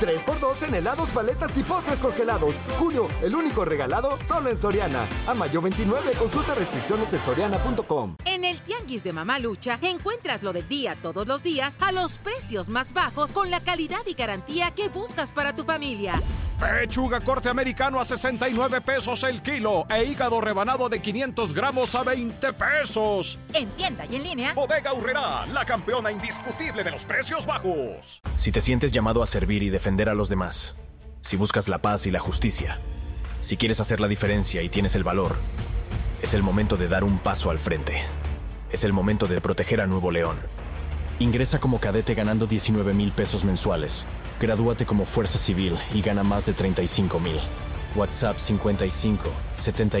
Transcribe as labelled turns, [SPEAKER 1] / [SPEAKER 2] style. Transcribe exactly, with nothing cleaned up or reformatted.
[SPEAKER 1] tres por dos en helados, paletas y postres congelados. Junio, el único regalado solo en Soriana. A mayo veintinueve, consulta restricciones en soriana punto com.
[SPEAKER 2] En el Tianguis de Mamalucha encuentras lo del día todos los días a los precios más bajos con la calidad y garantía que buscas para tu familia.
[SPEAKER 3] Pechuga corte americano a sesenta y nueve pesos el kilo e hígado rebanado de quinientos gramos a veinte pesos.
[SPEAKER 2] En tienda y en línea.
[SPEAKER 3] Bodega Aurrerá, la campeona indiscutible de los precios bajos.
[SPEAKER 4] Si te sientes llamado a servir y defender a los demás, si buscas la paz y la justicia, si quieres hacer la diferencia y tienes el valor, es el momento de dar un paso al frente. Es el momento de proteger a Nuevo León. Ingresa como cadete ganando diecinueve mil pesos mensuales. Gradúate como fuerza civil y gana más de treinta y cinco mil. WhatsApp cincuenta y cinco setenta